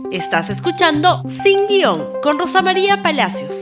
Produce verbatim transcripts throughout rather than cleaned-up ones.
Estás escuchando Sin Guión con Rosa María Palacios.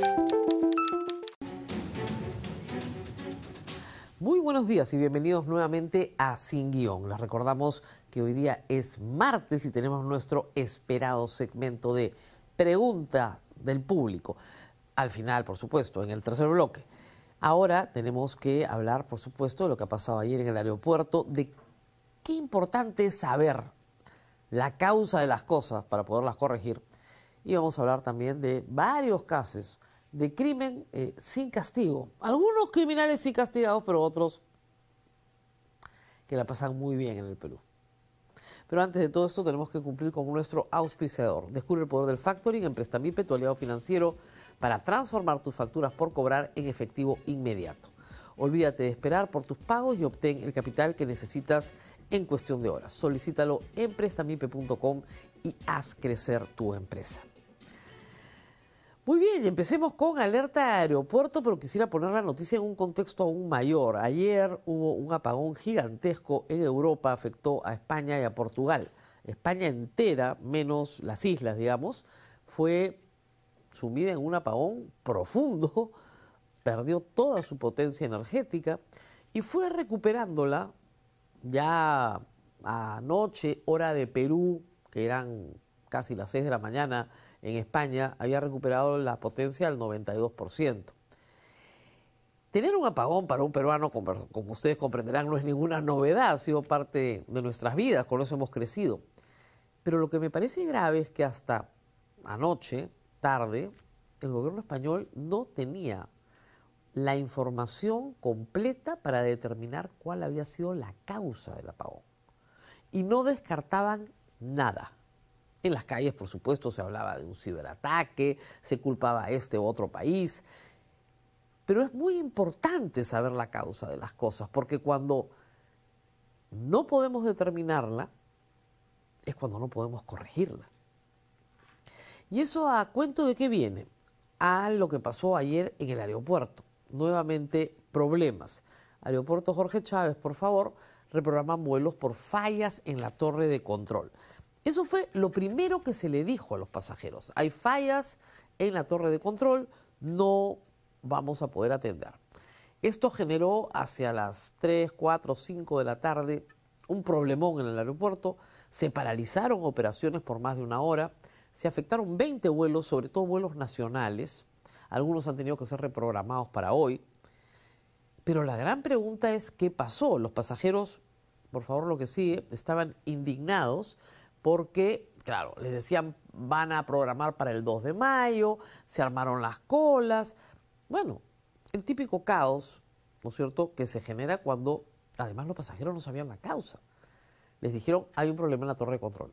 Muy buenos días y bienvenidos nuevamente a Sin Guión. Les recordamos que hoy día es martes y tenemos nuestro esperado segmento de pregunta del público. Al final, por supuesto, en el tercer bloque. Ahora tenemos que hablar, por supuesto, de lo que ha pasado ayer en el aeropuerto, de qué importante es saber la causa de las cosas para poderlas corregir. Y vamos a hablar también de varios casos de crimen eh, sin castigo. Algunos criminales sí castigados, pero otros que la pasan muy bien en el Perú. Pero antes de todo esto tenemos que cumplir con nuestro auspiciador. Descubre el poder del factoring en Prestamipe, tu aliado financiero, para transformar tus facturas por cobrar en efectivo inmediato. Olvídate de esperar por tus pagos y obtén el capital que necesitas en cuestión de horas. Solicítalo en prestamipe punto com y haz crecer tu empresa. Muy bien, empecemos con alerta aeropuerto, pero quisiera poner la noticia en un contexto aún mayor. Ayer hubo un apagón gigantesco en Europa, afectó a España y a Portugal. España entera, menos las islas, digamos, fue sumida en un apagón profundo, perdió toda su potencia energética y fue recuperándola ya anoche, hora de Perú, que eran casi las seis de la mañana en España, había recuperado la potencia al noventa y dos por ciento. Tener un apagón para un peruano, como, como ustedes comprenderán, no es ninguna novedad, ha sido parte de nuestras vidas, con eso hemos crecido. Pero lo que me parece grave es que hasta anoche, tarde, el gobierno español no tenía la información completa para determinar cuál había sido la causa del apagón. Y no descartaban nada. En las calles, por supuesto, se hablaba de un ciberataque, se culpaba a este u otro país. Pero es muy importante saber la causa de las cosas, porque cuando no podemos determinarla, es cuando no podemos corregirla. ¿Y eso a cuento de qué viene? A lo que pasó ayer en el aeropuerto. Nuevamente problemas. Aeropuerto Jorge Chávez, por favor, reprograman vuelos por fallas en la torre de control. Eso fue lo primero que se le dijo a los pasajeros. Hay fallas en la torre de control, no vamos a poder atender. Esto generó hacia las tres, cuatro, cinco de la tarde un problemón en el aeropuerto. Se paralizaron operaciones por más de una hora. Se afectaron veinte vuelos, sobre todo vuelos nacionales. Algunos han tenido que ser reprogramados para hoy. Pero la gran pregunta es, ¿qué pasó? Los pasajeros, por favor, lo que sigue, estaban indignados porque, claro, les decían, van a programar para el dos de mayo, se armaron las colas. Bueno, el típico caos, ¿no es cierto?, que se genera cuando, además, los pasajeros no sabían la causa. Les dijeron, hay un problema en la torre de control.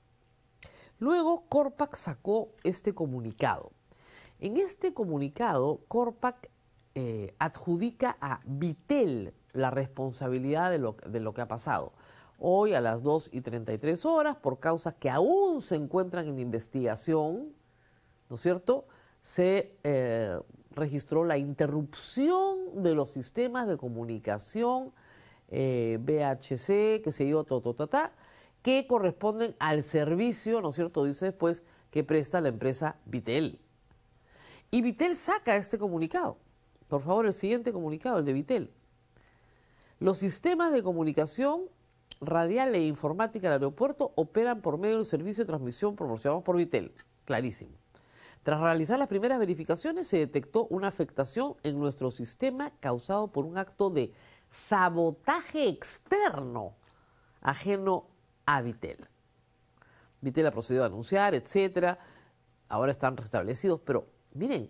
Luego, Corpac sacó este comunicado. En este comunicado, Corpac eh, adjudica a Vitel la responsabilidad de lo, de lo que ha pasado. Hoy a las dos y treinta y tres horas, por causas que aún se encuentran en investigación, ¿no es cierto?, se eh, registró la interrupción de los sistemas de comunicación eh, V H C, que se dio, tototata, que corresponden al servicio, ¿no es cierto?, dice después, que presta la empresa Vitel. Y Vitel saca este comunicado. Por favor, el siguiente comunicado, el de Vitel. Los sistemas de comunicación radial e informática del aeropuerto operan por medio del servicio de transmisión proporcionado por Vitel. Clarísimo. Tras realizar las primeras verificaciones, se detectó una afectación en nuestro sistema causado por un acto de sabotaje externo ajeno a Vitel. Vitel ha procedido a anunciar, etcétera. Ahora están restablecidos, pero miren,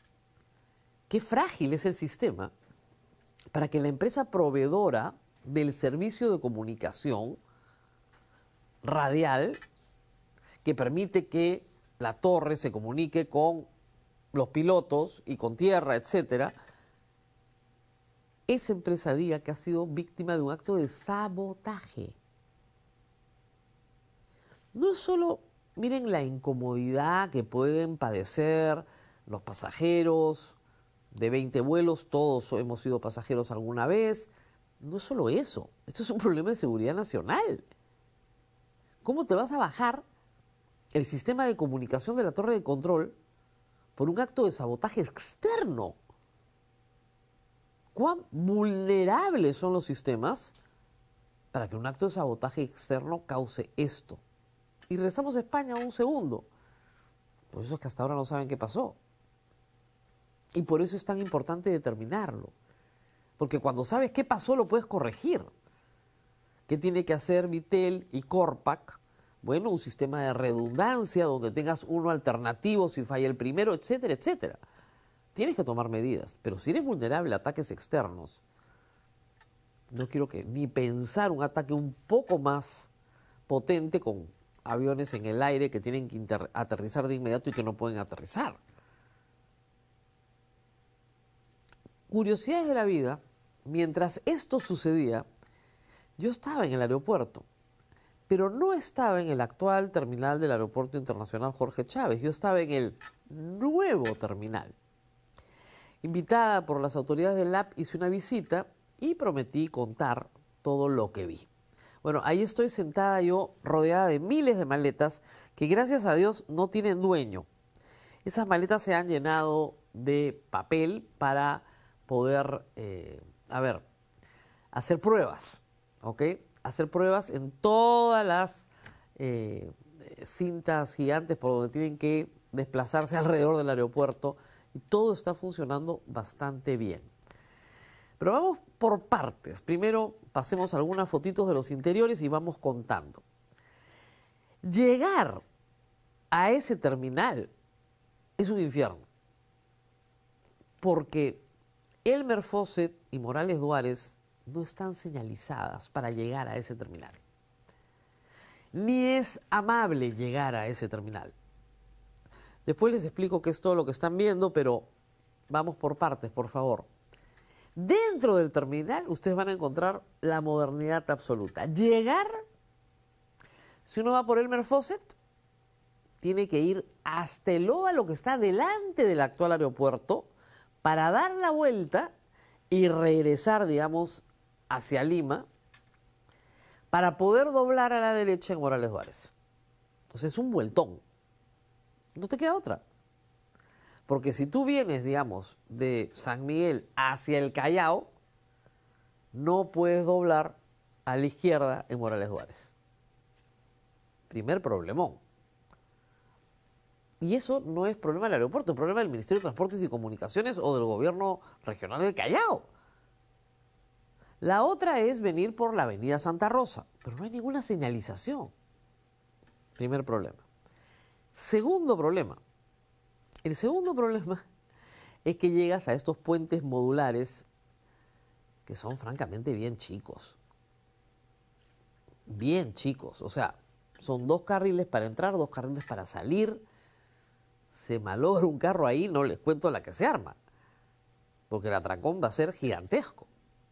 qué frágil es el sistema para que la empresa proveedora del servicio de comunicación radial, que permite que la torre se comunique con los pilotos y con tierra, etcétera, esa empresa diga que ha sido víctima de un acto de sabotaje. No es solo, miren la incomodidad que pueden padecer los pasajeros de veinte vuelos, todos hemos sido pasajeros alguna vez. No es solo eso, esto es un problema de seguridad nacional. ¿Cómo te vas a bajar el sistema de comunicación de la torre de control por un acto de sabotaje externo. ¿Cuán vulnerables son los sistemas para que un acto de sabotaje externo cause esto? Y regresamos a España un segundo. Por eso es que hasta ahora no saben qué pasó. Y por eso es tan importante determinarlo. Porque cuando sabes qué pasó, lo puedes corregir. ¿Qué tiene que hacer Vitel y Corpac? Bueno, un sistema de redundancia donde tengas uno alternativo si falla el primero, etcétera, etcétera. Tienes que tomar medidas. Pero si eres vulnerable a ataques externos, no quiero que ni pensar un ataque un poco más potente con aviones en el aire que tienen que aterrizar de inmediato y que no pueden aterrizar. Curiosidades de la vida, mientras esto sucedía, yo estaba en el aeropuerto, pero no estaba en el actual terminal del Aeropuerto Internacional Jorge Chávez, yo estaba en el nuevo terminal. Invitada por las autoridades del A P, hice una visita y prometí contar todo lo que vi. Bueno, ahí estoy sentada yo, rodeada de miles de maletas que gracias a Dios no tienen dueño. Esas maletas se han llenado de papel para poder, eh, a ver, hacer pruebas, ¿ok? Hacer pruebas en todas las eh, cintas gigantes por donde tienen que desplazarse alrededor del aeropuerto y todo está funcionando bastante bien. Pero vamos por partes. Primero pasemos algunas fotitos de los interiores y vamos contando. Llegar a ese terminal es un infierno, porque Elmer Faucett y Morales Duárez no están señalizadas para llegar a ese terminal. Ni es amable llegar a ese terminal. Después les explico qué es todo lo que están viendo, pero vamos por partes, por favor. Dentro del terminal ustedes van a encontrar la modernidad absoluta. Llegar, si uno va por Elmer Faucett, tiene que ir hasta el óvalo que está delante del actual aeropuerto para dar la vuelta y regresar, digamos, hacia Lima para poder doblar a la derecha en Morales Duárez. Entonces es un vueltón. No te queda otra. Porque si tú vienes, digamos, de San Miguel hacia el Callao, no puedes doblar a la izquierda en Morales Duárez. Primer problemón. Y eso no es problema del aeropuerto, es problema del Ministerio de Transportes y Comunicaciones o del gobierno regional del Callao. La otra es venir por la avenida Santa Rosa, pero no hay ninguna señalización. Primer problema. Segundo problema. El segundo problema es que llegas a estos puentes modulares que son francamente bien chicos. Bien chicos. O sea, son dos carriles para entrar, dos carriles para salir. Se malogra un carro ahí, no les cuento la que se arma. Porque el atracón va a ser gigantesco.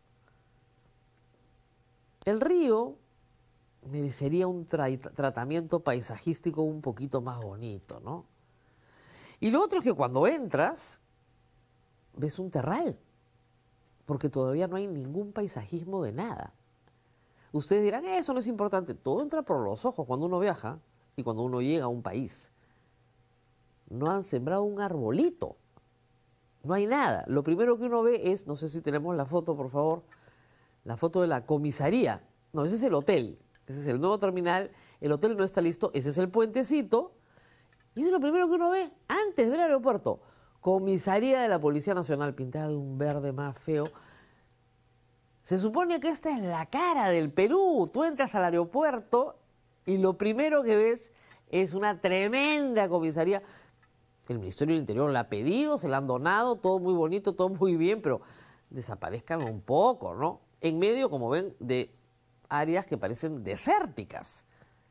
El río merecería un tra- tratamiento paisajístico un poquito más bonito, ¿no? Y lo otro es que cuando entras, ves un terral, porque todavía no hay ningún paisajismo de nada. Ustedes dirán, eso no es importante. Todo entra por los ojos cuando uno viaja y cuando uno llega a un país. No han sembrado un arbolito, no hay nada. Lo primero que uno ve es, no sé si tenemos la foto, por favor, la foto de la comisaría. No, ese es el hotel, ese es el nuevo terminal, el hotel no está listo, ese es el puentecito. Y eso es lo primero que uno ve antes del aeropuerto. Comisaría de la Policía Nacional, pintada de un verde más feo. Se supone que esta es la cara del Perú. Tú entras al aeropuerto y lo primero que ves es una tremenda comisaría. El Ministerio del Interior la ha pedido, se la han donado, todo muy bonito, todo muy bien, pero desaparezcan un poco, ¿no? En medio, como ven, de áreas que parecen desérticas.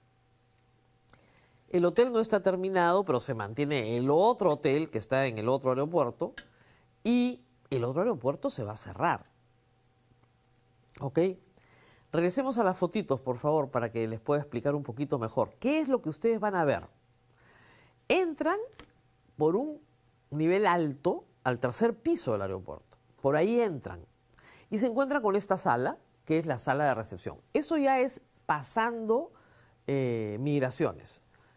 El hotel no está terminado, pero se mantiene el otro hotel que está en el otro aeropuerto y el otro aeropuerto se va a cerrar. ¿Ok? Regresemos a las fotitos, por favor, para que les pueda explicar un poquito mejor. ¿Qué es lo que ustedes van a ver? Entran por un nivel alto al tercer piso del aeropuerto. Por ahí entran y se encuentran con esta sala, que es la sala de recepción. Eso ya es pasando eh, migraciones.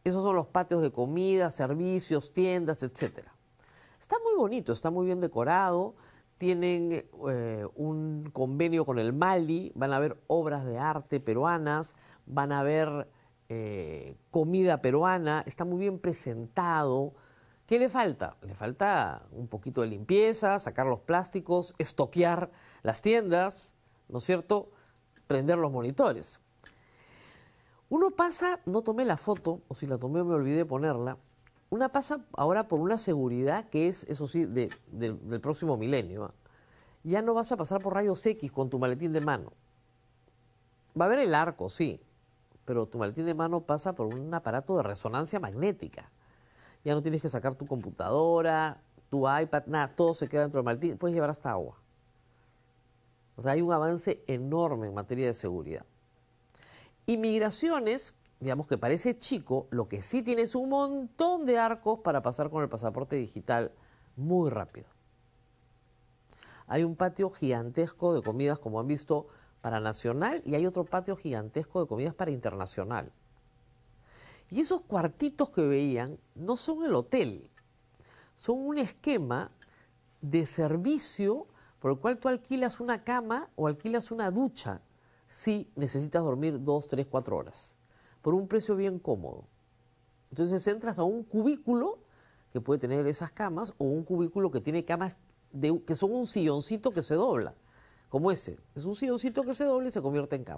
Esos son los patios de comida, servicios, tiendas, etcétera. Está muy bonito, está muy bien decorado. Tienen eh, un convenio con el Mali, van a ver obras de arte peruanas, van a ver eh, comida peruana, está muy bien presentado. ¿Qué le falta? Le falta un poquito de limpieza, sacar los plásticos, estoquear las tiendas, ¿no es cierto? Prender los monitores. Uno pasa, no tomé la foto, o si la tomé me olvidé ponerla, una pasa ahora por una seguridad que es, eso sí, de, de, del próximo milenio. ¿eh? Ya no vas a pasar por rayos X con tu maletín de mano. Va a haber el arco, sí, pero tu maletín de mano pasa por un aparato de resonancia magnética. Ya no tienes que sacar tu computadora, tu iPad, nada, todo se queda dentro del maletín, puedes llevar hasta agua. O sea, hay un avance enorme en materia de seguridad. Inmigraciones, digamos que parece chico, lo que sí tiene es un montón de arcos para pasar con el pasaporte digital muy rápido. Hay un patio gigantesco de comidas, como han visto, para nacional, y hay otro patio gigantesco de comidas para internacional. Y esos cuartitos que veían no son el hotel, son un esquema de servicio por el cual tú alquilas una cama o alquilas una ducha si necesitas dormir dos, tres, cuatro horas, por un precio bien cómodo. Entonces entras a un cubículo que puede tener esas camas o un cubículo que tiene camas de, que son un silloncito que se dobla, como ese. Es un silloncito que se dobla y se convierte en cama.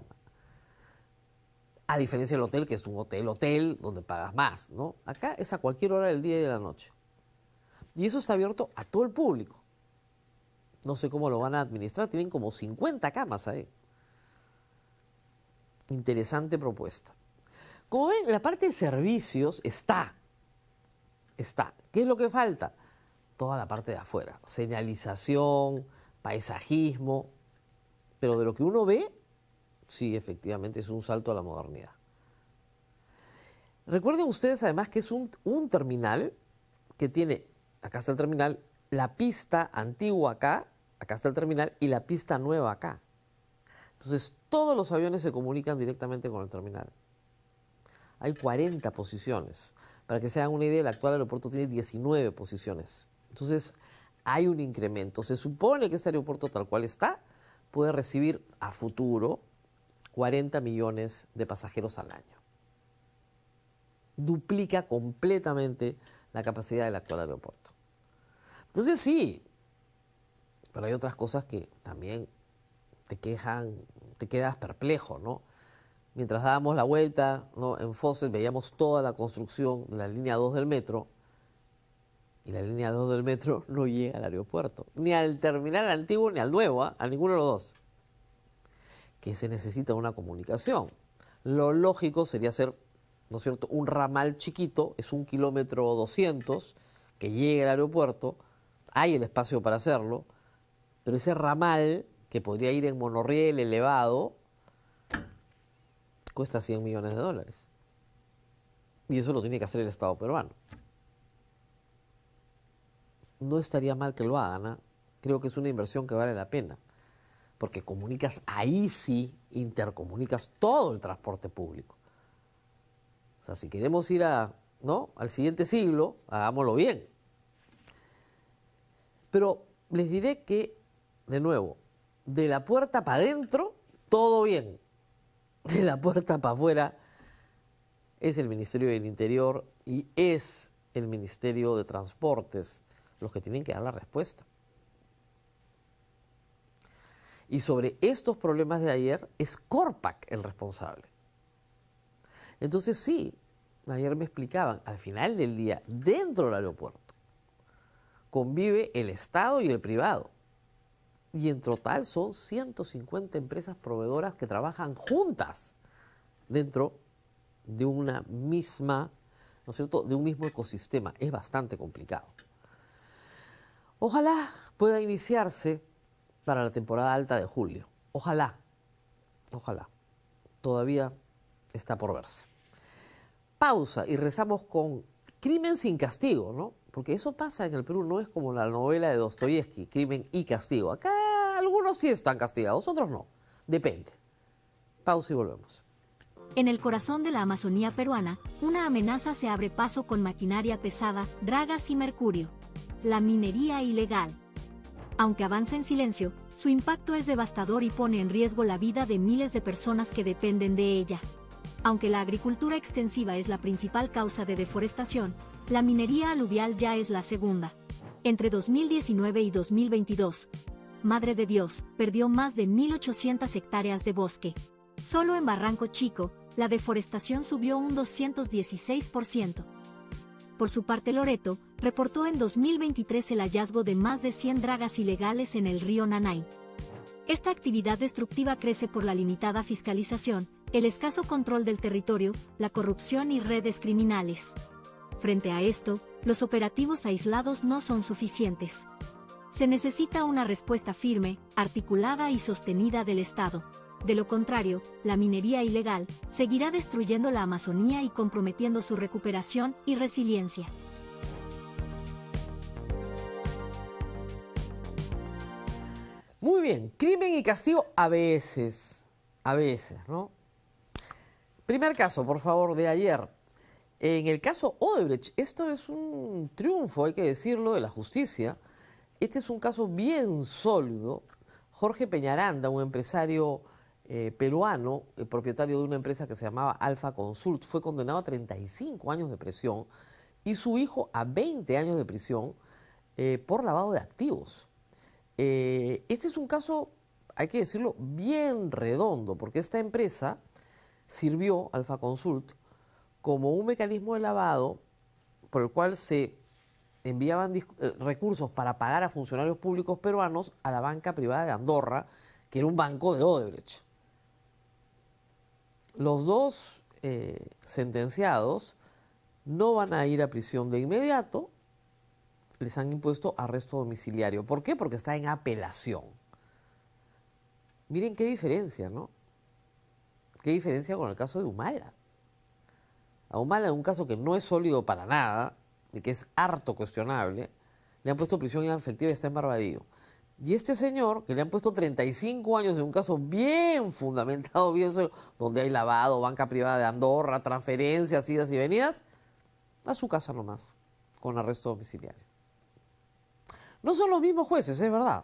A diferencia del hotel, que es un hotel, hotel, donde pagas más, ¿no? Acá es a cualquier hora del día y de la noche. Y eso está abierto a todo el público. No sé cómo lo van a administrar, tienen como cincuenta camas ahí. Interesante propuesta. Como ven, la parte de servicios está. Está. ¿Qué es lo que falta? Toda la parte de afuera. Señalización, paisajismo. Pero de lo que uno ve, sí, efectivamente es un salto a la modernidad. Recuerden ustedes además que es un, un terminal que tiene, acá está el terminal, la pista antigua acá, acá está el terminal, y la pista nueva acá. Entonces, todos los aviones se comunican directamente con el terminal. Hay cuarenta posiciones. Para que se hagan una idea, el actual aeropuerto tiene diecinueve posiciones. Entonces, hay un incremento. Se supone que este aeropuerto tal cual está puede recibir a futuro cuarenta millones de pasajeros al año. Duplica completamente la capacidad del actual aeropuerto. Entonces, sí, pero hay otras cosas que también te quejan, te quedas perplejo, ¿no? Mientras dábamos la vuelta, ¿no?, en Fawcett veíamos toda la construcción de la línea dos del metro, y la línea dos del metro no llega al aeropuerto, ni al terminal antiguo ni al nuevo, ¿eh? A ninguno de los dos. Que se necesita una comunicación. Lo lógico sería hacer, ¿no es cierto?, un ramal chiquito, es un kilómetro doscientos, que llegue al aeropuerto, hay el espacio para hacerlo, pero ese ramal, que podría ir en monorriel elevado, cuesta cien millones de dólares. Y eso lo tiene que hacer el Estado peruano. No estaría mal que lo hagan, ¿eh? Creo que es una inversión que vale la pena, porque comunicas, ahí sí, intercomunicas todo el transporte público. O sea, si queremos ir a, ¿no?, al siguiente siglo, hagámoslo bien. Pero les diré que, de nuevo, de la puerta para adentro, todo bien. De la puerta para afuera, es el Ministerio del Interior y es el Ministerio de Transportes los que tienen que dar la respuesta. Y sobre estos problemas de ayer, es Corpac el responsable. Entonces sí, ayer me explicaban, al final del día, dentro del aeropuerto, convive el Estado y el privado. Y en total son ciento cincuenta empresas proveedoras que trabajan juntas dentro de una misma, ¿no es cierto?, de un mismo ecosistema. Es bastante complicado. Ojalá pueda iniciarse para la temporada alta de julio. Ojalá, ojalá. Todavía está por verse. Pausa y rezamos con Crimen sin castigo, ¿no? Porque eso pasa en el Perú, no es como la novela de Dostoyevsky, Crimen y castigo. Acá algunos sí están castigados, otros no. Depende. Pausa y volvemos. En el corazón de la Amazonía peruana, una amenaza se abre paso con maquinaria pesada, dragas y mercurio. La minería ilegal. Aunque avanza en silencio, su impacto es devastador y pone en riesgo la vida de miles de personas que dependen de ella. Aunque la agricultura extensiva es la principal causa de deforestación, la minería aluvial ya es la segunda. Entre dos mil diecinueve y dos mil veintidós, Madre de Dios perdió más de mil ochocientas hectáreas de bosque. Solo en Barranco Chico, la deforestación subió un doscientos dieciséis por ciento. Por su parte, Loreto reportó en dos mil veintitrés el hallazgo de más de cien dragas ilegales en el río Nanay. Esta actividad destructiva crece por la limitada fiscalización, el escaso control del territorio, la corrupción y redes criminales. Frente a esto, los operativos aislados no son suficientes. Se necesita una respuesta firme, articulada y sostenida del Estado. De lo contrario, la minería ilegal seguirá destruyendo la Amazonía y comprometiendo su recuperación y resiliencia. Muy bien, crimen y castigo a veces, a veces, ¿no? Primer caso, por favor, de ayer. En el caso Odebrecht, esto es un triunfo, hay que decirlo, de la justicia. Este es un caso bien sólido. Jorge Peñaranda, un empresario eh, peruano, el propietario de una empresa que se llamaba Alfa Consult, fue condenado a treinta y cinco años de prisión y su hijo a veinte años de prisión eh, por lavado de activos. Eh, este es un caso, hay que decirlo, bien redondo, porque esta empresa sirvió, Alfa Consult, como un mecanismo de lavado por el cual se enviaban recursos para pagar a funcionarios públicos peruanos a la banca privada de Andorra, que era un banco de Odebrecht. Los dos eh, sentenciados no van a ir a prisión de inmediato, les han impuesto arresto domiciliario. ¿Por qué? Porque está en apelación. Miren qué diferencia, ¿no? Qué diferencia con el caso de Humala. A Humala, en un caso que no es sólido para nada, y que es harto cuestionable, le han puesto prisión efectiva y está en Barbadillo. Y este señor, que le han puesto treinta y cinco años en un caso bien fundamentado, bien sólido, donde hay lavado, banca privada de Andorra, transferencias, idas y venidas, a su casa nomás, con arresto domiciliario. No son los mismos jueces, es verdad.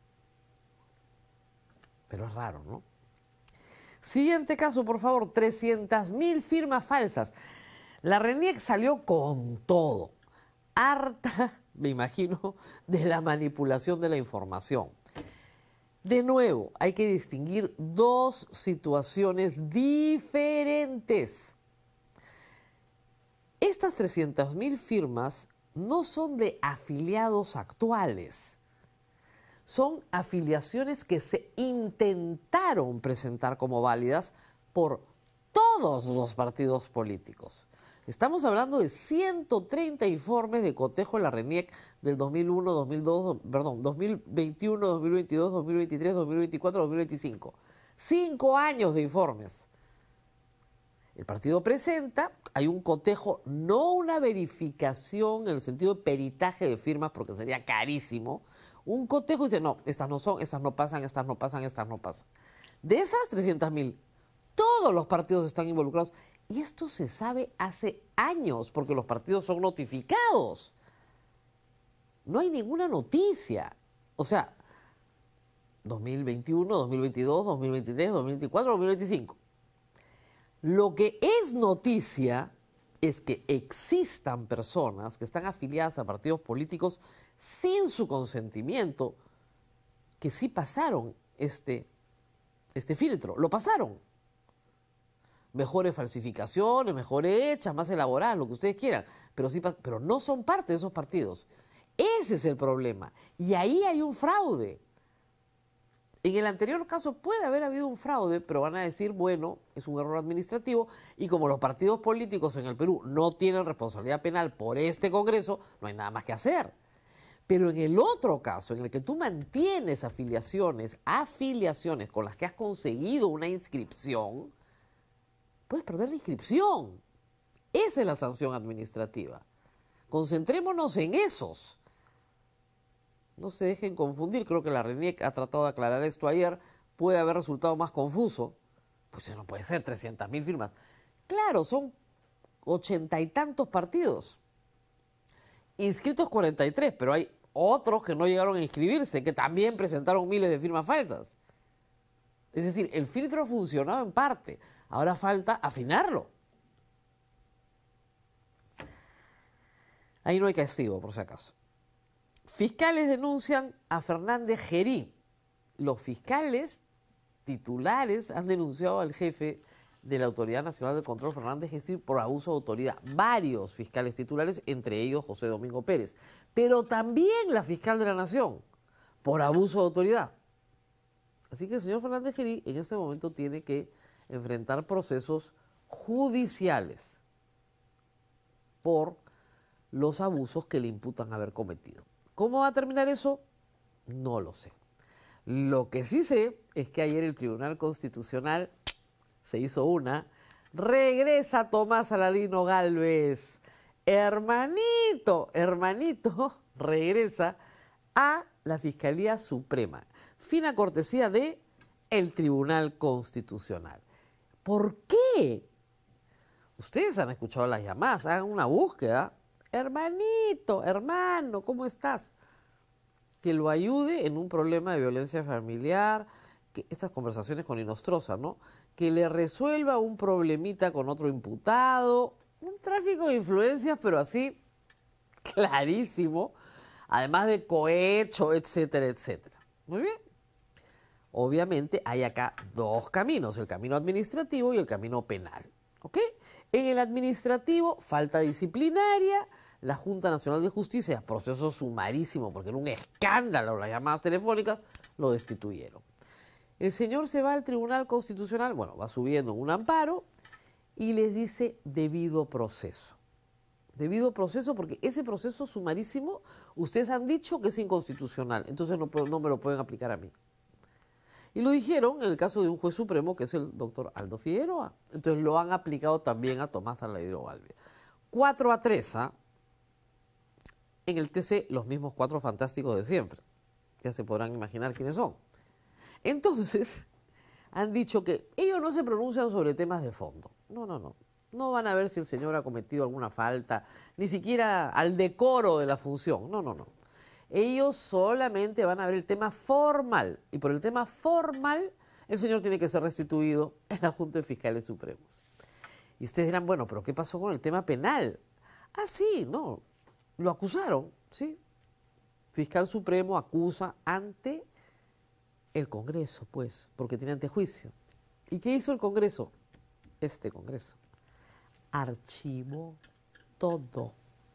Pero es raro, ¿no? Siguiente caso, por favor, trescientas mil firmas falsas. La RENIEC salió con todo, harta, me imagino, de la manipulación de la información. De nuevo, hay que distinguir dos situaciones diferentes. Estas trescientas mil firmas no son de afiliados actuales. Son afiliaciones que se intentaron presentar como válidas por todos los partidos políticos. Estamos hablando de ciento treinta informes de cotejo de la RENIEC del dos mil uno, dos mil dos, perdón, dos mil veintiuno, dos mil veintidós, dos mil veintitrés, dos mil veinticuatro, dos mil veinticinco. Cinco años de informes. El partido presenta, hay un cotejo, no una verificación en el sentido de peritaje de firmas, porque sería carísimo. Un cotejo y dice, no, estas no son, estas no pasan, estas no pasan, estas no pasan. De esas trescientas mil, todos los partidos están involucrados. Y esto se sabe hace años, porque los partidos son notificados. No hay ninguna noticia. O sea, dos mil veintiuno, dos mil veintidós, dos mil veintitrés, dos mil veinticuatro, dos mil veinticinco. Lo que es noticia es que existan personas que están afiliadas a partidos políticos sin su consentimiento, que sí pasaron este, este filtro, lo pasaron. Mejores falsificaciones, mejores hechas, más elaboradas, lo que ustedes quieran, pero, sí, pero no son parte de esos partidos. Ese es el problema. Y ahí hay un fraude. En el anterior caso puede haber habido un fraude, pero van a decir, bueno, es un error administrativo, y como los partidos políticos en el Perú no tienen responsabilidad penal por este Congreso, no hay nada más que hacer. Pero en el otro caso, en el que tú mantienes afiliaciones, afiliaciones con las que has conseguido una inscripción, puedes perder la inscripción. Esa es la sanción administrativa. Concentrémonos en esos. No se dejen confundir, creo que la RENIEC ha tratado de aclarar esto ayer, puede haber resultado más confuso, Pues no puede ser, trescientas mil firmas. Claro, son ochenta y tantos partidos. Inscritos cuarenta y tres, pero hay otros que no llegaron a inscribirse, que también presentaron miles de firmas falsas. Es decir, el filtro ha funcionado en parte. Ahora falta afinarlo. Ahí no hay castigo, por si acaso. Fiscales denuncian a Fernández Gerí. Los fiscales titulares han denunciado al jefe de la Autoridad Nacional de Control, Fernández Gerí, por abuso de autoridad. Varios fiscales titulares, entre ellos José Domingo Pérez. Pero también la fiscal de la Nación, por abuso de autoridad. Así que el señor Fernández Gerí en este momento tiene que enfrentar procesos judiciales por los abusos que le imputan haber cometido. ¿Cómo va a terminar eso? No lo sé. Lo que sí sé es que ayer el Tribunal Constitucional se hizo una. Regresa Tomás Aladino Gálvez. Hermanito, hermanito, regresa a la Fiscalía Suprema. Fina cortesía de el Tribunal Constitucional. ¿Por qué? Ustedes han escuchado las llamadas, hagan una búsqueda. Hermanito, hermano, ¿cómo estás? Que lo ayude en un problema de violencia familiar, que estas conversaciones con Inostroza, ¿no? Que le resuelva un problemita con otro imputado, un tráfico de influencias, pero así clarísimo, además de cohecho, etcétera, etcétera. Muy bien. Obviamente hay acá dos caminos, el camino administrativo y el camino penal. ¿Ok? En el administrativo, falta disciplinaria, la Junta Nacional de Justicia, proceso sumarísimo, porque era un escándalo las llamadas telefónicas, lo destituyeron. El señor se va al Tribunal Constitucional, bueno, va subiendo en un amparo y les dice debido proceso. Debido proceso, porque ese proceso sumarísimo, ustedes han dicho que es inconstitucional, entonces no, no me lo pueden aplicar a mí. Y lo dijeron en el caso de un juez supremo, que es el doctor Aldo Figueroa. Entonces lo han aplicado también a Tomás Aladino Gálvez. cuatro a tres, ¿eh? En el T C, los mismos cuatro fantásticos de siempre. Ya se podrán imaginar quiénes son. Entonces, han dicho que ellos no se pronuncian sobre temas de fondo. No, no, no. No van a ver si el señor ha cometido alguna falta, ni siquiera al decoro de la función. No, no, no. Ellos solamente van a ver el tema formal. Y por el tema formal, el señor tiene que ser restituido en la Junta de Fiscales Supremos. Y ustedes dirán, bueno, pero ¿qué pasó con el tema penal? Ah, sí, no. Lo acusaron, ¿sí? Fiscal Supremo acusa ante el Congreso, pues, porque tiene antejuicio. ¿Y qué hizo el Congreso? Este Congreso. Archivó todo.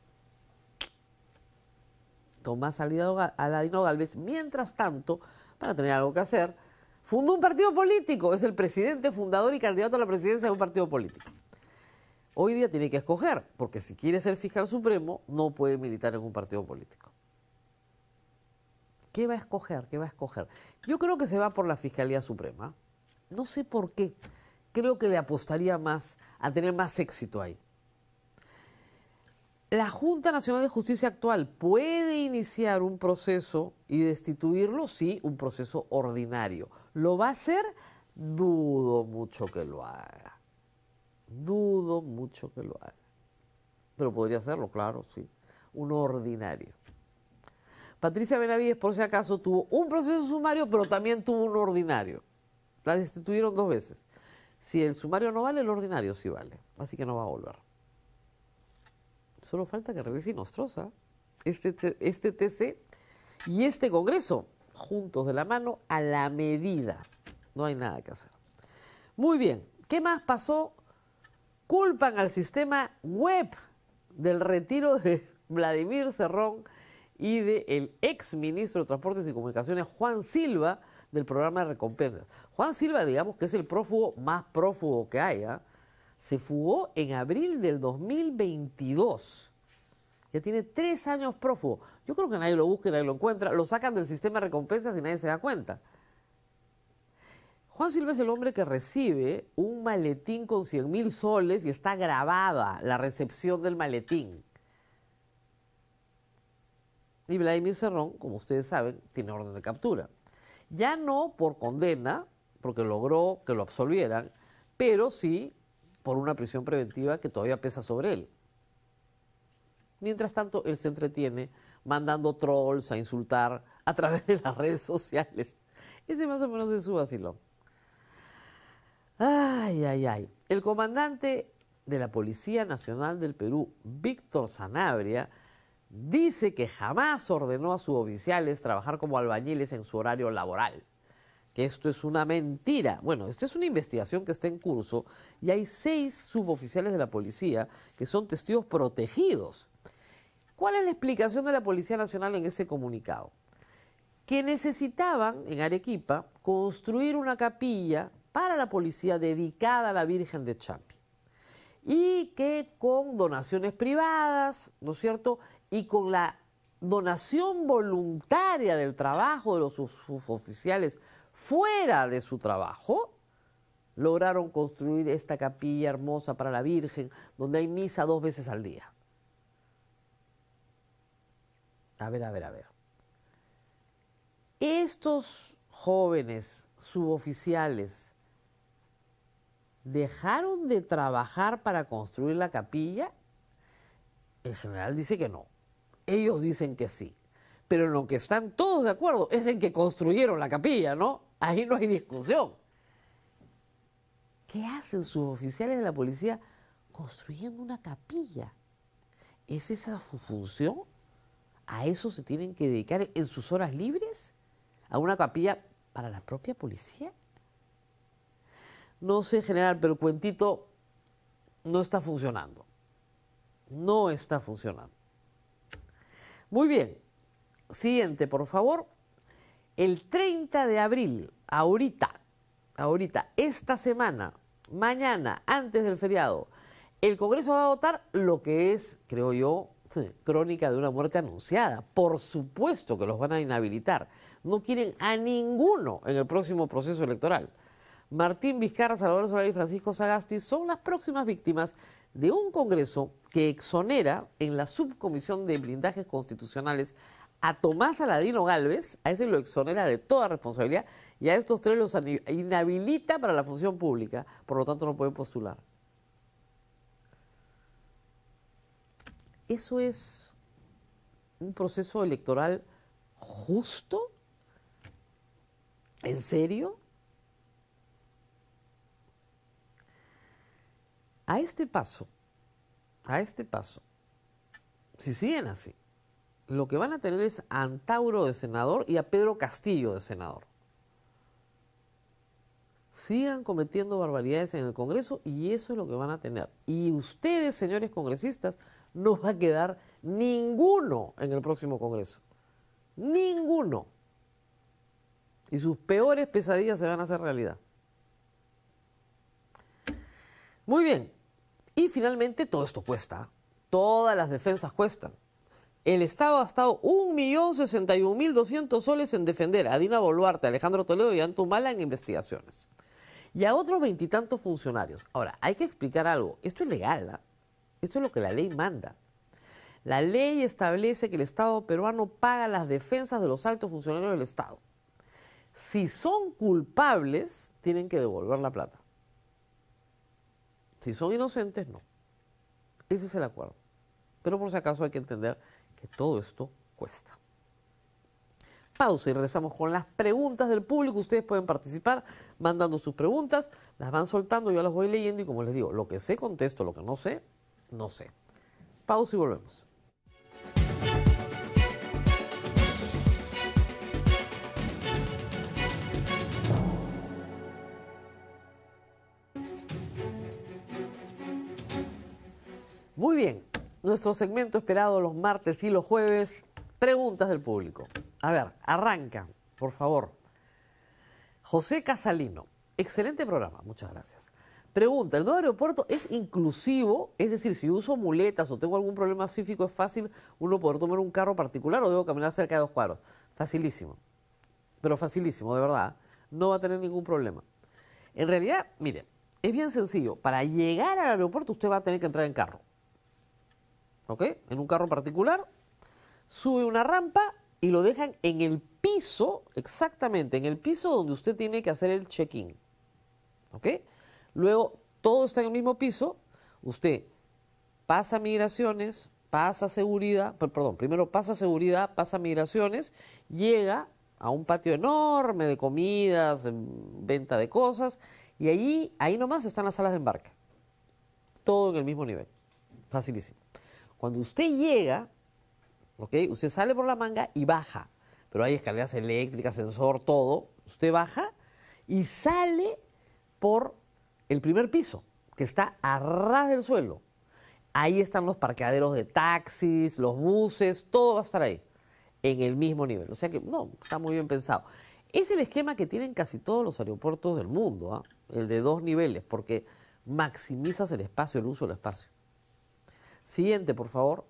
Tomás Aladino Gálvez, mientras tanto, para tener algo que hacer, fundó un partido político. Es el presidente, fundador y candidato a la presidencia de un partido político. Hoy día tiene que escoger, porque si quiere ser fiscal supremo, no puede militar en un partido político. ¿Qué va a escoger? ¿Qué va a escoger? Yo creo que se va por la Fiscalía Suprema. No sé por qué. Creo que le apostaría más a tener más éxito ahí. La Junta Nacional de Justicia actual puede iniciar un proceso y destituirlo, sí, un proceso ordinario. ¿Lo va a hacer? Dudo mucho que lo haga. Dudo mucho que lo haga. Pero podría hacerlo, claro, sí. Un ordinario. Patricia Benavides, por si acaso, tuvo un proceso sumario, pero también tuvo un ordinario. La destituyeron dos veces. Si el sumario no vale, el ordinario sí vale. Así que no va a volver. Solo falta que regrese Inostroza, este, este T C y este Congreso, juntos de la mano, a la medida. No hay nada que hacer. Muy bien. ¿Qué más pasó? Culpan al sistema web del retiro de Vladimir Cerrón y del ex ministro de Transportes y Comunicaciones, Juan Silva, del programa de recompensas. Juan Silva, digamos que es el prófugo más prófugo que hay, ¿eh? Se fugó en abril del dos mil veintidós. Ya tiene tres años prófugo. Yo creo que nadie lo busca y nadie lo encuentra. Lo sacan del sistema de recompensas y nadie se da cuenta. Juan Silva es el hombre que recibe un maletín con cien mil soles y está grabada la recepción del maletín. Y Vladimir Cerrón, como ustedes saben, tiene orden de captura. Ya no por condena, porque logró que lo absolvieran, pero sí por una prisión preventiva que todavía pesa sobre él. Mientras tanto, él se entretiene mandando trolls a insultar a través de las redes sociales. Ese más o menos es su vacilón. Ay, ay, ay. El comandante de la Policía Nacional del Perú, Víctor Sanabria, dice que jamás ordenó a sus oficiales trabajar como albañiles en su horario laboral. Que esto es una mentira. Bueno, esta es una investigación que está en curso y hay seis suboficiales de la policía que son testigos protegidos. ¿Cuál es la explicación de la Policía Nacional en ese comunicado? Que necesitaban en Arequipa construir una capilla para la policía dedicada a la Virgen de Champi. Y que con donaciones privadas, ¿no es cierto?, y con la donación voluntaria del trabajo de los suboficiales fuera de su trabajo, lograron construir esta capilla hermosa para la Virgen, donde hay misa dos veces al día. A ver, a ver, a ver. Estos jóvenes suboficiales dejaron de trabajar para construir la capilla. El general dice que no. Ellos dicen que sí. Pero en lo que están todos de acuerdo es en que construyeron la capilla, ¿no? Ahí no hay discusión. ¿Qué hacen suboficiales de la policía construyendo una capilla? ¿Es esa su función? ¿A eso se tienen que dedicar en sus horas libres? ¿A una capilla para la propia policía? No sé, general, pero el cuentito no está funcionando. No está funcionando. Muy bien. Siguiente, por favor. El treinta de abril, ahorita, ahorita, esta semana, mañana, antes del feriado, el Congreso va a votar lo que es, creo yo, crónica de una muerte anunciada. Por supuesto que los van a inhabilitar. No quieren a ninguno en el próximo proceso electoral. Martín Vizcarra, Salvador Solari y Francisco Sagasti son las próximas víctimas de un Congreso que exonera en la subcomisión de blindajes constitucionales a Tomás Aladino Gálvez, a ese lo exonera de toda responsabilidad, y a estos tres los inhabilita para la función pública, por lo tanto no pueden postular. ¿Eso es un proceso electoral justo? ¿En serio? A este paso, a este paso, si siguen así, lo que van a tener es a Antauro de senador y a Pedro Castillo de senador. Sigan cometiendo barbaridades en el Congreso y eso es lo que van a tener. Y ustedes, señores congresistas, no va a quedar ninguno en el próximo Congreso. Ninguno. Y sus peores pesadillas se van a hacer realidad. Muy bien. Y finalmente todo esto cuesta. Todas las defensas cuestan. El Estado ha gastado un millón sesenta y un mil doscientos soles en defender a Dina Boluarte, a Alejandro Toledo y a Antumala en investigaciones. Y a otros veintitantos funcionarios. Ahora, hay que explicar algo. Esto es legal, ¿eh? Esto es lo que la ley manda. La ley establece que el Estado peruano paga las defensas de los altos funcionarios del Estado. Si son culpables, tienen que devolver la plata. Si son inocentes, no. Ese es el acuerdo. Pero por si acaso hay que entender que todo esto cuesta. Pausa y regresamos con las preguntas del público. Ustedes pueden participar mandando sus preguntas, las van soltando, yo las voy leyendo y como les digo, lo que sé contesto, lo que no sé, no sé. Pausa y volvemos. Muy bien, nuestro segmento esperado los martes y los jueves, preguntas del público. A ver, arranca, por favor. José Casalino, excelente programa, muchas gracias. Pregunta, ¿el nuevo aeropuerto es inclusivo? Es decir, si uso muletas o tengo algún problema físico, ¿es fácil uno poder tomar un carro particular o debo caminar cerca de dos cuadros? Facilísimo, pero facilísimo, de verdad, no va a tener ningún problema. En realidad, mire, es bien sencillo. Para llegar al aeropuerto usted va a tener que entrar en carro. ¿Ok? En un carro particular, sube una rampa y lo dejan en el piso, exactamente, en el piso donde usted tiene que hacer el check-in. ¿Ok? Luego, todo está en el mismo piso. Usted pasa migraciones, pasa seguridad, perdón, primero pasa seguridad, pasa migraciones, llega a un patio enorme de comidas, venta de cosas, y ahí, ahí nomás están las salas de embarque. Todo en el mismo nivel. Facilísimo. Cuando usted llega, ¿ok? Usted sale por la manga y baja, pero hay escaleras eléctricas, sensor, todo. Usted baja y sale por el primer piso, que está a ras del suelo. Ahí están los parqueaderos de taxis, los buses, todo va a estar ahí, en el mismo nivel. O sea que, no, está muy bien pensado. Es el esquema que tienen casi todos los aeropuertos del mundo, ¿eh? El de dos niveles, porque maximizas el espacio, el uso del espacio. Siguiente, por favor.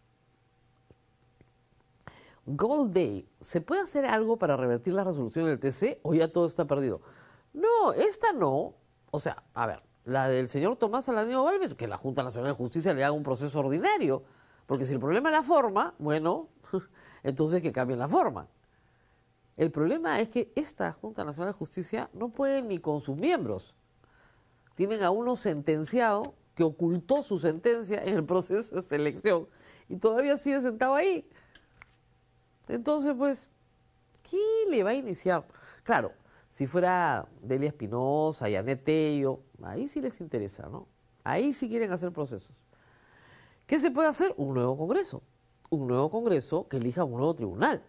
Gold Day. ¿Se puede hacer algo para revertir la resolución del T C o ya todo está perdido? No, esta no. O sea, a ver, la del señor Tomás Alaneo Gálvez, que la Junta Nacional de Justicia le haga un proceso ordinario. Porque si el problema es la forma, bueno, entonces que cambien la forma. El problema es que esta Junta Nacional de Justicia no puede ni con sus miembros. Tienen a uno sentenciado que ocultó su sentencia en el proceso de selección y todavía sigue sentado ahí. Entonces, pues, ¿qué le va a iniciar? Claro, si fuera Delia Espinosa, Yanet Tello, ahí sí les interesa, ¿no? Ahí sí quieren hacer procesos. ¿Qué se puede hacer? Un nuevo Congreso. Un nuevo Congreso que elija un nuevo tribunal.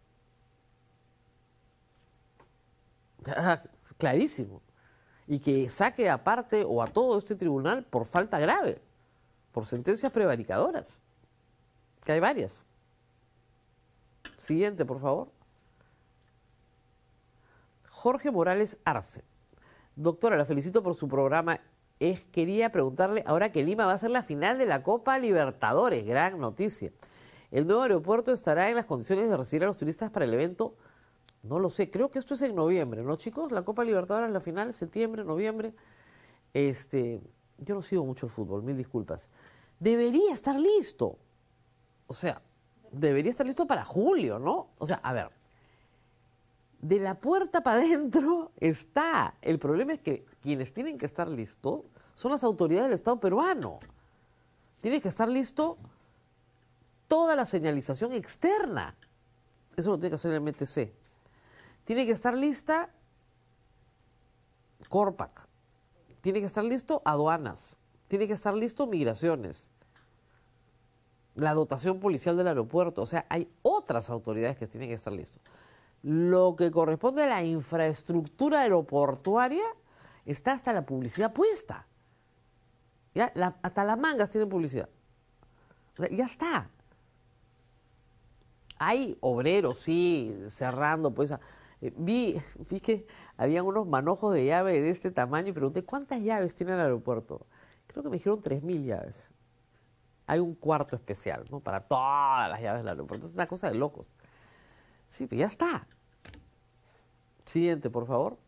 Clarísimo. Y que saque aparte o a todo este tribunal por falta grave, por sentencias prevaricadoras, que hay varias. Siguiente, por favor. Jorge Morales Arce. Doctora, la felicito por su programa. Es, quería preguntarle, ahora que Lima va a ser la final de la Copa Libertadores, gran noticia. ¿El nuevo aeropuerto estará en las condiciones de recibir a los turistas para el evento? No lo sé, creo que esto es en noviembre, ¿no, chicos? La Copa Libertadores, la final, septiembre, noviembre. Este, yo no sigo mucho el fútbol, mil disculpas. Debería estar listo. O sea, debería estar listo para julio, ¿no? O sea, a ver, de la puerta para adentro está. El problema es que quienes tienen que estar listos son las autoridades del Estado peruano. Tiene que estar listo toda la señalización externa. Eso lo tiene que hacer el M T C. Tiene que estar lista Corpac. Tiene que estar listo aduanas. Tiene que estar listo migraciones. La dotación policial del aeropuerto. O sea, hay otras autoridades que tienen que estar listos. Lo que corresponde a la infraestructura aeroportuaria está hasta la publicidad puesta. ¿Ya? La, hasta las mangas tienen publicidad. O sea, ya está. Hay obreros, sí, cerrando, pues. Eh, vi, vi que habían unos manojos de llave de este tamaño y pregunté, ¿cuántas llaves tiene el aeropuerto? Creo que me dijeron tres mil llaves. Hay un cuarto especial, ¿no? Para todas las llaves del aeropuerto. Es una cosa de locos. Sí, pero ya está. Siguiente, por favor.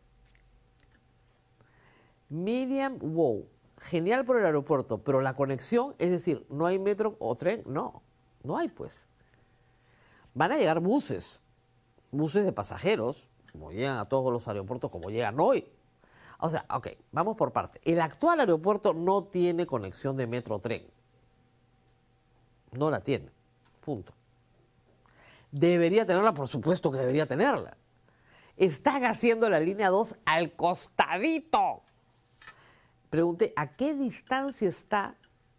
Miriam Wow. Genial por el aeropuerto, pero la conexión, es decir, no hay metro o tren, no. No hay, pues. Van a llegar buses. Buses de pasajeros, como llegan a todos los aeropuertos, como llegan hoy. O sea, ok, vamos por parte. El actual aeropuerto no tiene conexión de metro-tren. No la tiene. Punto. Debería tenerla, por supuesto que debería tenerla. Están haciendo la línea dos al costadito. Pregunté, ¿a qué distancia está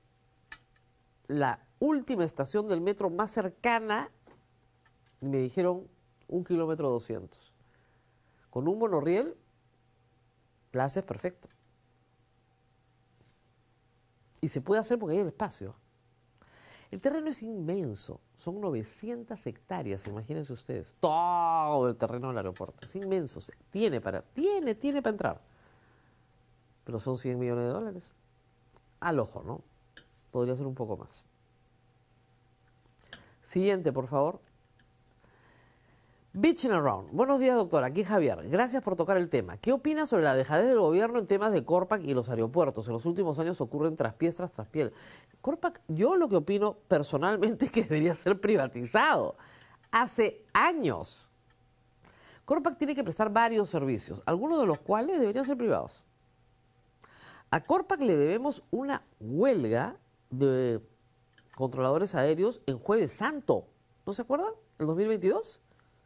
la última estación del metro más cercana? Y me dijeron un kilómetro doscientos. Con un monorriel la haces perfecto. Y se puede hacer porque hay el espacio. El terreno es inmenso. Son novecientas hectáreas, imagínense ustedes. Todo el terreno del aeropuerto. Es inmenso. Tiene para, tiene, tiene para entrar. Pero son cien millones de dólares. Al ojo, ¿no? Podría ser un poco más. Siguiente, por favor. Bitching Around. Buenos días, doctora. Aquí Javier. Gracias por tocar el tema. ¿Qué opina sobre la dejadez del gobierno en temas de Corpac y los aeropuertos? En los últimos años ocurren traspiés tras traspiés. Corpac, yo lo que opino personalmente es que debería ser privatizado. Hace años. Corpac tiene que prestar varios servicios, algunos de los cuales deberían ser privados. A Corpac le debemos una huelga de controladores aéreos en Jueves Santo. ¿No se acuerdan? ¿El dos mil veintidós?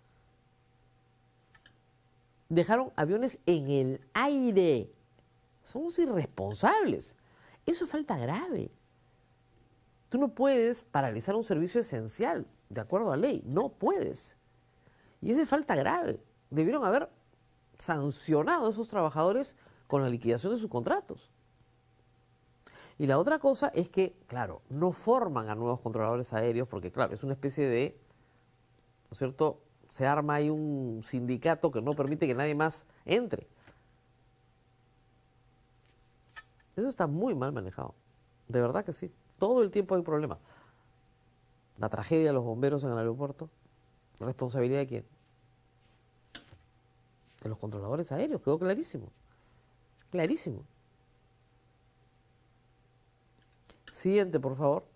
Dejaron aviones en el aire. Somos irresponsables. Eso es falta grave. Tú no puedes paralizar un servicio esencial de acuerdo a ley. No puedes. Y es de falta grave. Debieron haber sancionado a esos trabajadores con la liquidación de sus contratos. Y la otra cosa es que, claro, no forman a nuevos controladores aéreos porque, claro, es una especie de, ¿no es cierto?, se arma ahí un sindicato que no permite que nadie más entre. Eso está muy mal manejado. De verdad que sí. Todo el tiempo hay problemas. La tragedia de los bomberos en el aeropuerto, ¿la responsabilidad de quién? De los controladores aéreos, quedó clarísimo. Clarísimo. Siguiente, por favor.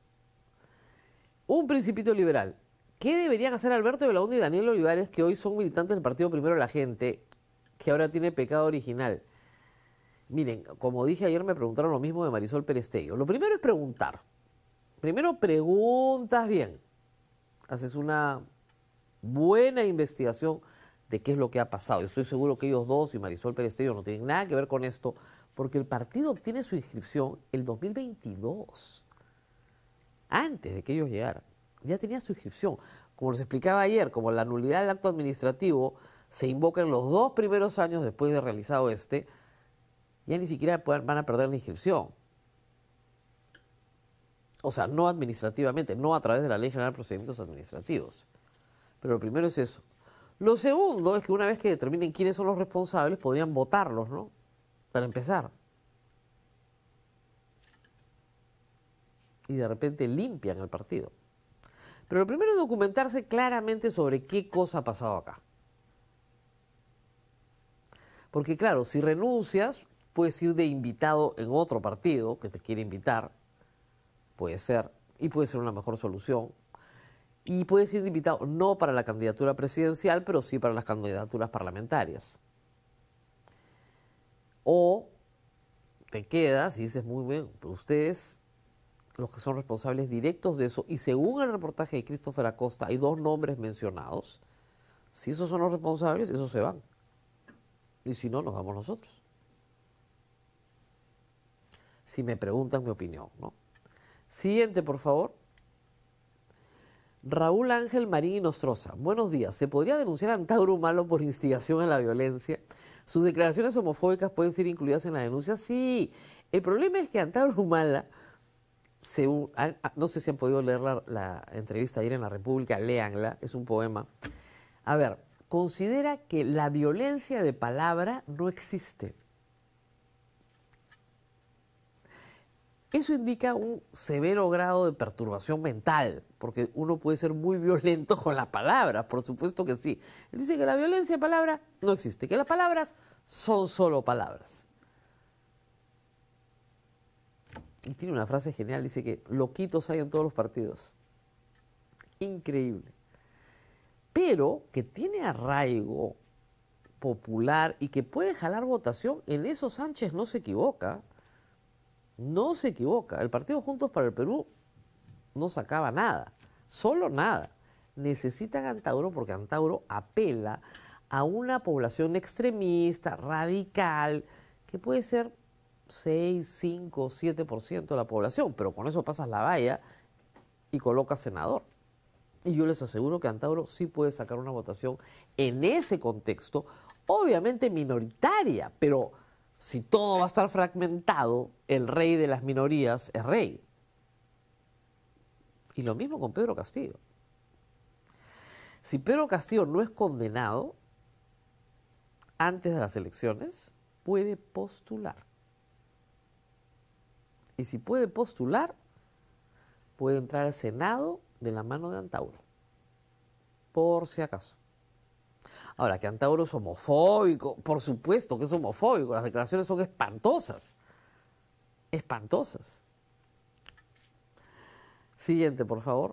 Un principito liberal. ¿Qué deberían hacer Alberto Belaúnde y Daniel Olivares, que hoy son militantes del Partido Primero de la Gente, que ahora tiene pecado original? Miren, como dije ayer, me preguntaron lo mismo de Marisol Perestello. Lo primero es preguntar. Primero preguntas bien. Haces una buena investigación de qué es lo que ha pasado. Yo estoy seguro que ellos dos y Marisol Perestello no tienen nada que ver con esto, porque el partido obtiene su inscripción el dos mil veintidós, antes de que ellos llegaran. Ya tenía su inscripción. Como les explicaba ayer, como la nulidad del acto administrativo se invoca en los dos primeros años después de realizado este, ya ni siquiera van a perder la inscripción. O sea, no administrativamente, no a través de la Ley General de Procedimientos Administrativos. Pero lo primero es eso. Lo segundo es que una vez que determinen quiénes son los responsables, podrían votarlos, ¿no? Para empezar. Y de repente limpian el partido. Pero lo primero es documentarse claramente sobre qué cosa ha pasado acá. Porque claro, si renuncias, puedes ir de invitado en otro partido que te quiere invitar. Puede ser, y puede ser una mejor solución. Y puedes ir de invitado no para la candidatura presidencial, pero sí para las candidaturas parlamentarias. O te quedas y dices, muy bien, pero ustedes, los que son responsables directos de eso, y según el reportaje de Christopher Acosta, hay dos nombres mencionados. Si esos son los responsables, esos se van. Y si no, nos vamos nosotros. Si me preguntan mi opinión, ¿no? Siguiente, por favor. Raúl Ángel Marín y Nostroza. Buenos días. ¿Se podría denunciar a Antauro Humala por instigación a la violencia? ¿Sus declaraciones homofóbicas pueden ser incluidas en la denuncia? Sí. El problema es que Antauro Humala, según, no sé si han podido leer la, la entrevista ayer en La República, léanla, es un poema. A ver, considera que la violencia de palabra no existe. Eso indica un severo grado de perturbación mental, porque uno puede ser muy violento con las palabras, por supuesto que sí. Él dice que la violencia de palabra no existe, que las palabras son solo palabras. Y tiene una frase genial, dice que loquitos hay en todos los partidos. Increíble. Pero que tiene arraigo popular y que puede jalar votación, en eso Sánchez no se equivoca. No se equivoca. El partido Juntos para el Perú no sacaba nada, solo nada. Necesitan a Antauro porque Antauro apela a una población extremista, radical, que puede ser seis, cinco, siete por ciento de la población, pero con eso pasas la valla y colocas senador. Y yo les aseguro que Antauro sí puede sacar una votación en ese contexto, obviamente minoritaria, pero si todo va a estar fragmentado, el rey de las minorías es rey. Y lo mismo con Pedro Castillo. Si Pedro Castillo no es condenado antes de las elecciones, puede postular. Y si puede postular, puede entrar al Senado de la mano de Antauro. Por si acaso. Ahora, que Antauro es homofóbico, por supuesto que es homofóbico, las declaraciones son espantosas, espantosas. Siguiente, por favor.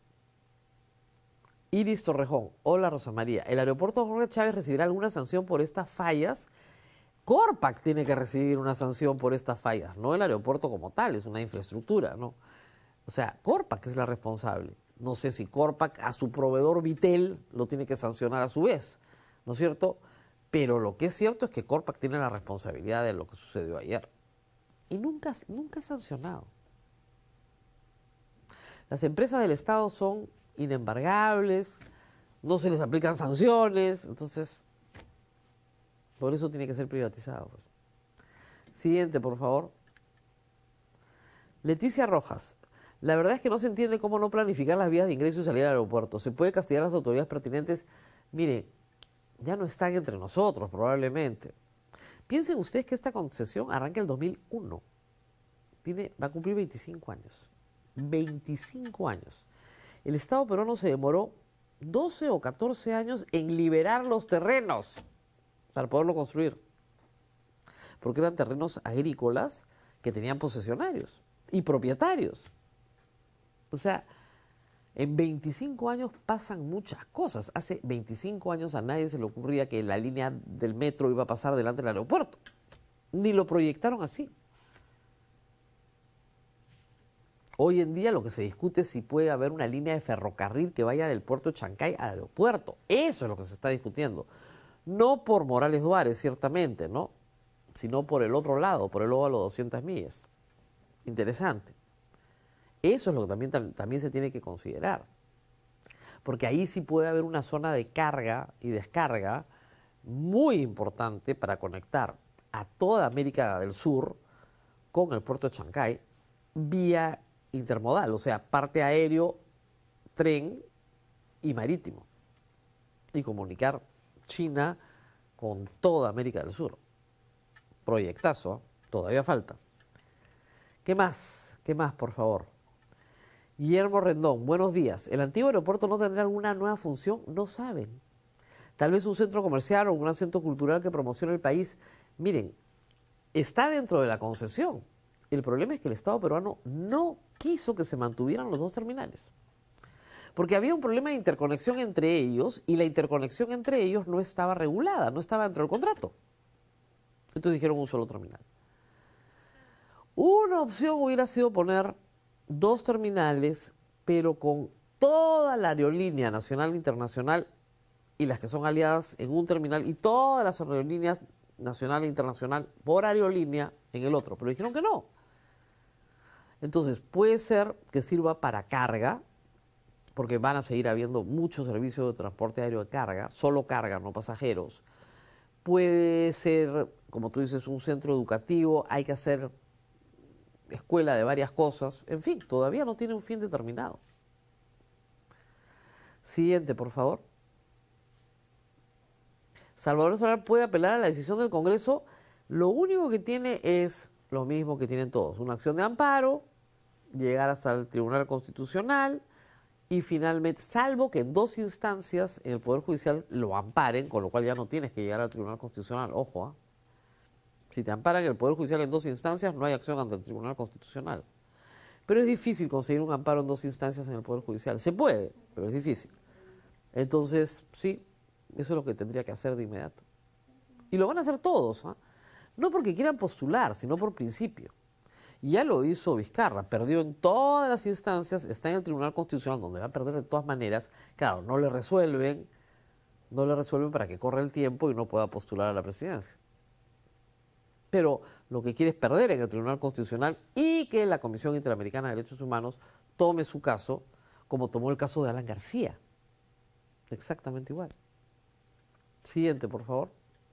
Iris Torrejón. Hola, Rosa María. ¿El aeropuerto Jorge Chávez recibirá alguna sanción por estas fallas? Corpac tiene que recibir una sanción por estas fallas, no el aeropuerto como tal, es una infraestructura, ¿no? O sea, Corpac es la responsable. No sé si Corpac a su proveedor Vitel lo tiene que sancionar a su vez, ¿no es cierto? Pero lo que es cierto es que Corpac tiene la responsabilidad de lo que sucedió ayer. Y nunca, nunca es sancionado. Las empresas del Estado son inembargables, no se les aplican sanciones, entonces, por eso tiene que ser privatizado. Pues. Siguiente, por favor. Leticia Rojas. La verdad es que no se entiende cómo no planificar las vías de ingreso y salida al aeropuerto. Se puede castigar a las autoridades pertinentes. Mire, ya no están entre nosotros, probablemente. Piensen ustedes que esta concesión arranca el dos mil uno. Tiene, va a cumplir veinticinco años. veinticinco años. El Estado peruano se demoró doce o catorce años en liberar los terrenos para poderlo construir. Porque eran terrenos agrícolas que tenían posesionarios y propietarios. O sea, en veinticinco años pasan muchas cosas. Hace veinticinco años a nadie se le ocurría que la línea del metro iba a pasar delante del aeropuerto. Ni lo proyectaron así. Hoy en día lo que se discute es si puede haber una línea de ferrocarril que vaya del puerto de Chancay al aeropuerto. Eso es lo que se está discutiendo. No por Morales Duárez, ciertamente, ¿no? Sino por el otro lado, por el óvalo doscientas millas. Interesante. Eso es lo que también, también se tiene que considerar. Porque ahí sí puede haber una zona de carga y descarga muy importante para conectar a toda América del Sur con el puerto de Chancay vía intermodal, o sea, parte aéreo, tren y marítimo. Y comunicar China con toda América del Sur. Proyectazo, ¿eh? Todavía falta. ¿Qué más? ¿Qué más, por favor? Guillermo Rendón, buenos días. ¿El antiguo aeropuerto no tendrá alguna nueva función? No saben. Tal vez un centro comercial o un gran centro cultural que promocione el país. Miren, está dentro de la concesión. El problema es que el Estado peruano no quiso que se mantuvieran los dos terminales. Porque había un problema de interconexión entre ellos y la interconexión entre ellos no estaba regulada, no estaba dentro del contrato. Entonces dijeron un solo terminal. Una opción hubiera sido poner dos terminales, pero con toda la aerolínea nacional e internacional y las que son aliadas en un terminal y todas las aerolíneas nacional e internacional por aerolínea en el otro. Pero dijeron que no. Entonces, puede ser que sirva para carga, porque van a seguir habiendo muchos servicios de transporte aéreo de carga, solo carga, no pasajeros. Puede ser, como tú dices, un centro educativo, hay que hacer escuela de varias cosas. En fin, todavía no tiene un fin determinado. Siguiente, por favor. Salvador Solar puede apelar a la decisión del Congreso. Lo único que tiene es lo mismo que tienen todos, una acción de amparo, llegar hasta el Tribunal Constitucional y finalmente, salvo que en dos instancias en el Poder Judicial lo amparen, con lo cual ya no tienes que llegar al Tribunal Constitucional. Ojo, ¿eh? Si te amparan el Poder Judicial en dos instancias, no hay acción ante el Tribunal Constitucional. Pero es difícil conseguir un amparo en dos instancias en el Poder Judicial. Se puede, pero es difícil. Entonces, sí, eso es lo que tendría que hacer de inmediato. Y lo van a hacer todos, ¿eh? No porque quieran postular, sino por principio. Y ya lo hizo Vizcarra, perdió en todas las instancias, está en el Tribunal Constitucional, donde va a perder de todas maneras. Claro, no le resuelven, no le resuelven para que corra el tiempo y no pueda postular a la presidencia. Pero lo que quiere es perder en el Tribunal Constitucional y que la Comisión Interamericana de Derechos Humanos tome su caso, como tomó el caso de Alan García. Exactamente igual. Siguiente, por favor.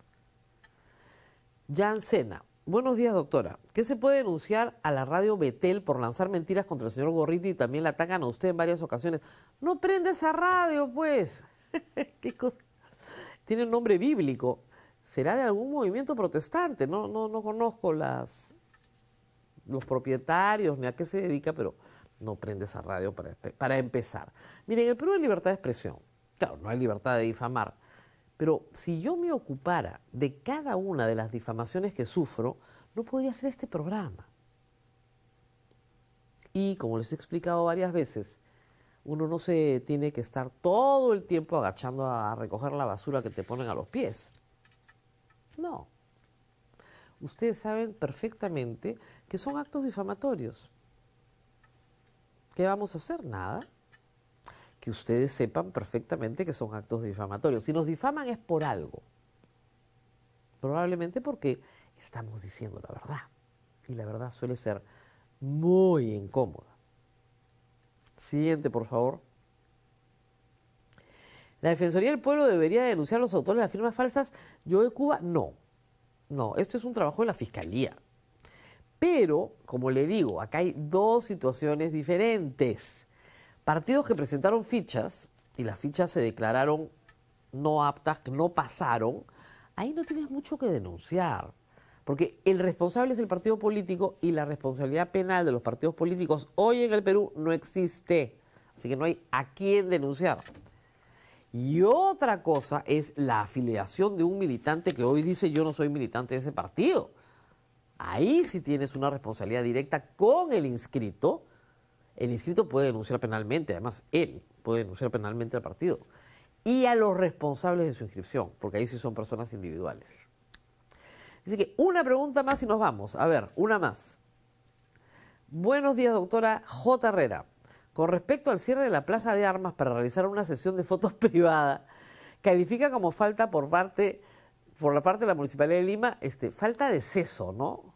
Jan Sena. Buenos días, doctora. ¿Qué se puede denunciar a la radio Betel por lanzar mentiras contra el señor Gorriti y también la atacan a usted en varias ocasiones? No prende esa radio, pues. ¿Qué cosa? Tiene un nombre bíblico. ¿Será de algún movimiento protestante? No, no, no conozco las, los propietarios ni a qué se dedica, pero no prende esa radio para, para empezar. Miren, en el Perú hay libertad de expresión. Claro, no hay libertad de difamar. Pero si yo me ocupara de cada una de las difamaciones que sufro, no podría hacer este programa. Y como les he explicado varias veces, uno no se tiene que estar todo el tiempo agachando a recoger la basura que te ponen a los pies. No. ustedes saben perfectamente que son actos difamatorios. ¿Qué vamos a hacer? Nada. Que ustedes sepan perfectamente que son actos difamatorios. Si nos difaman es por algo. Probablemente porque estamos diciendo la verdad. Y la verdad suele ser muy incómoda. Siguiente, por favor. ¿La Defensoría del Pueblo debería denunciar a los autores de las firmas falsas? Yo de Cuba, no. No, esto es un trabajo de la Fiscalía. Pero, como le digo, acá hay dos situaciones diferentes. Partidos que presentaron fichas y las fichas se declararon no aptas, que no pasaron, ahí no tienes mucho que denunciar. Porque el responsable es el partido político y la responsabilidad penal de los partidos políticos hoy en el Perú no existe. Así que no hay a quién denunciar. Y otra cosa es la afiliación de un militante que hoy dice yo no soy militante de ese partido. Ahí sí tienes una responsabilidad directa con el inscrito. El inscrito puede denunciar penalmente, además él puede denunciar penalmente al partido. Y a los responsables de su inscripción, porque ahí sí son personas individuales. Así que una pregunta más y nos vamos. A ver, una más. Buenos días, doctora J. Herrera. Con respecto al cierre de la Plaza de Armas para realizar una sesión de fotos privada, califica como falta por parte, por la parte de la Municipalidad de Lima, este, falta de seso, ¿no?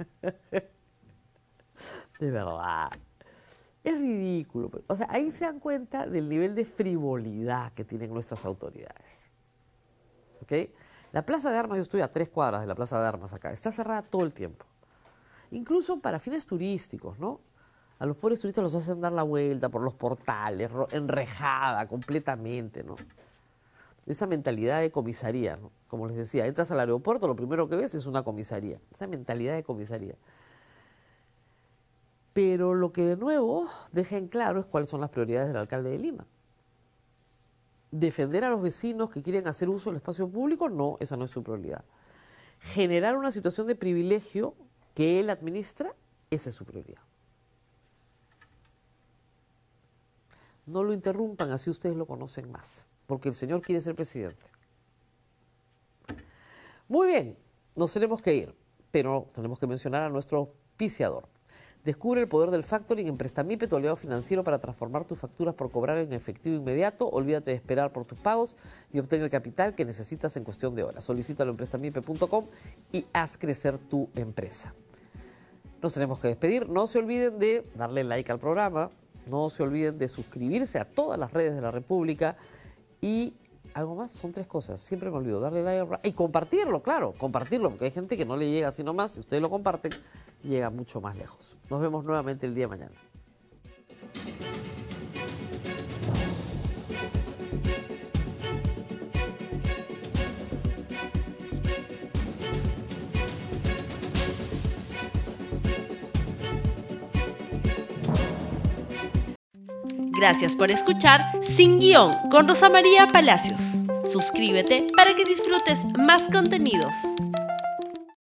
De verdad. Es ridículo. O sea, ahí se dan cuenta del nivel de frivolidad que tienen nuestras autoridades. ¿Ok? La Plaza de Armas, yo estoy a tres cuadras de la Plaza de Armas acá, está cerrada todo el tiempo. Incluso para fines turísticos, ¿no? A los pobres turistas los hacen dar la vuelta por los portales, enrejada completamente, ¿no? Esa mentalidad de comisaría, ¿no? Como les decía, entras al aeropuerto, lo primero que ves es una comisaría. Esa mentalidad de comisaría. Pero lo que de nuevo deja en claro es cuáles son las prioridades del alcalde de Lima. Defender a los vecinos que quieren hacer uso del espacio público, no, esa no es su prioridad. Generar una situación de privilegio que él administra, esa es su prioridad. No lo interrumpan, así ustedes lo conocen más, porque el señor quiere ser presidente. Muy bien, nos tenemos que ir, pero tenemos que mencionar a nuestro auspiciador. Descubre el poder del factoring en Prestamipe, tu aliado financiero para transformar tus facturas por cobrar en efectivo inmediato. Olvídate de esperar por tus pagos y obtén el capital que necesitas en cuestión de horas. Solicítalo en prestamipe punto com y haz crecer tu empresa. Nos tenemos que despedir. No se olviden de darle like al programa. No se olviden de suscribirse a todas las redes de la República. Y algo más, son tres cosas. Siempre me olvido, darle like y compartirlo, claro, compartirlo, porque hay gente que no le llega así nomás. Si ustedes lo comparten, llega mucho más lejos. Nos vemos nuevamente el día de mañana. Gracias por escuchar Sin Guión con Rosa María Palacios. Suscríbete para que disfrutes más contenidos.